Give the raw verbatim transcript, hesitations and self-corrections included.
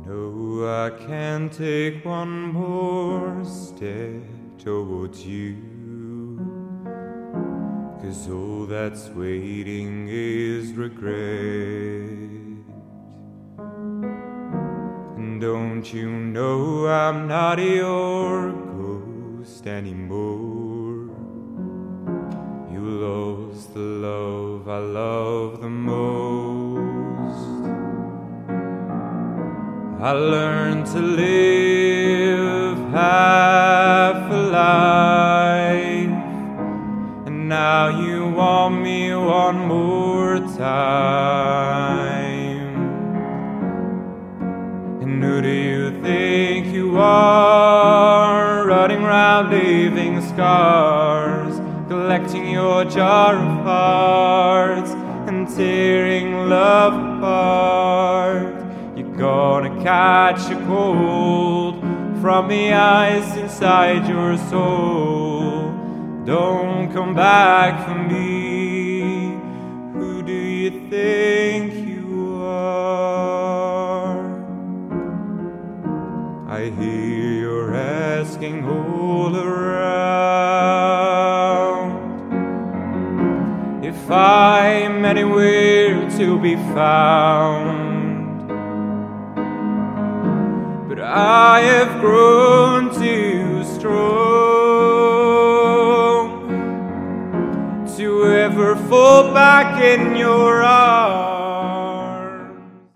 No, I can't take one more step towards you, 'cause all that's waiting is regret. And don't you know I'm not your ghost anymore? You lost the love I love the most. I learned to live half a life, and now you want me one more time. And who do you think you are, running round leaving scars, collecting your jar of hearts and tearing love apart? You're gonna catch a cold from the ice inside your soul. Don't come back for me. Who do you think you are? I hear you're asking all around if I'm anywhere to be found. But I have grown too strong to ever fall back in your arms.